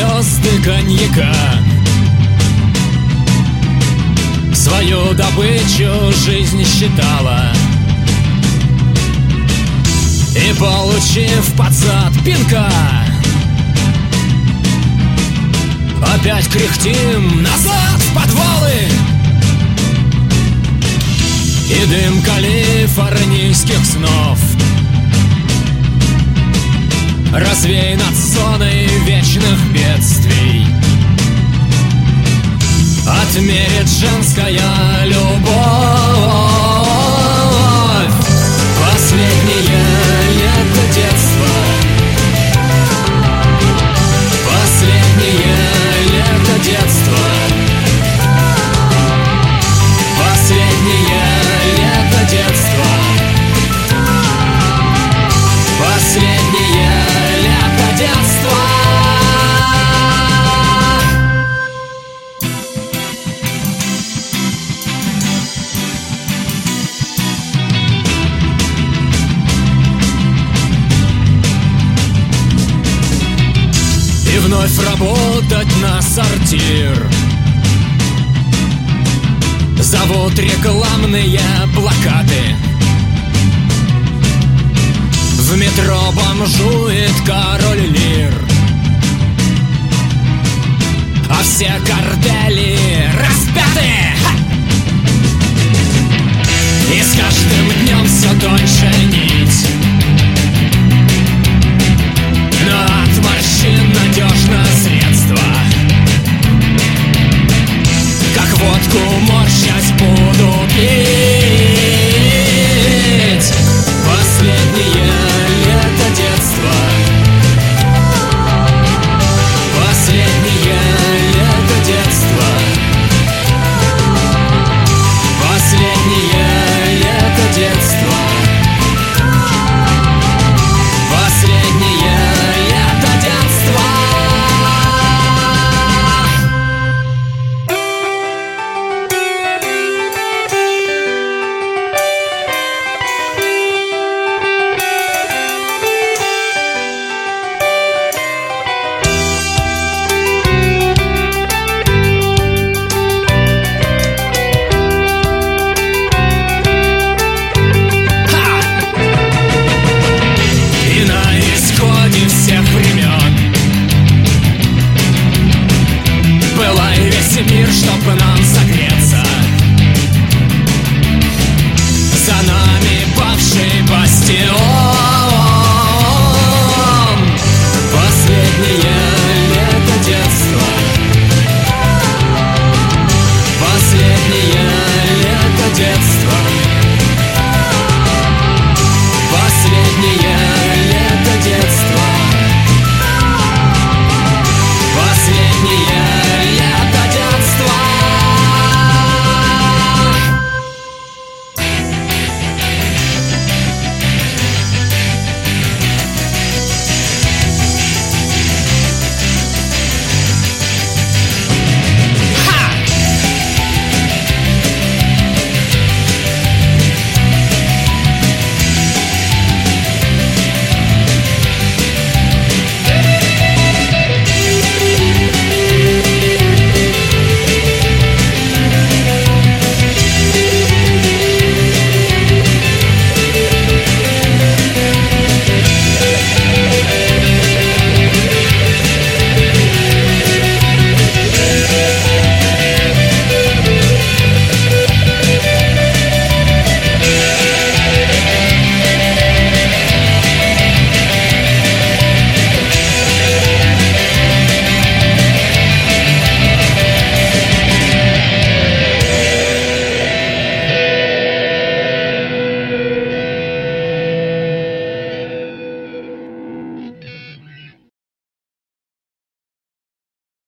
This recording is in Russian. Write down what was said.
звезды коньяка. Свою добычу жизнь считала, и, получив под зад пинка, опять кряхтим назад в подвалы. И дым калифорнийских снов развей над зоной вечных бедствий. Отмерит женская любовь последнее лето детства. Последнее лето детства. Последнее лето детства. Последнее лето детства. И вновь работать на сортир зовут рекламные плакаты. В метро бомжует король лир, а все картели распяты. И с каждым днем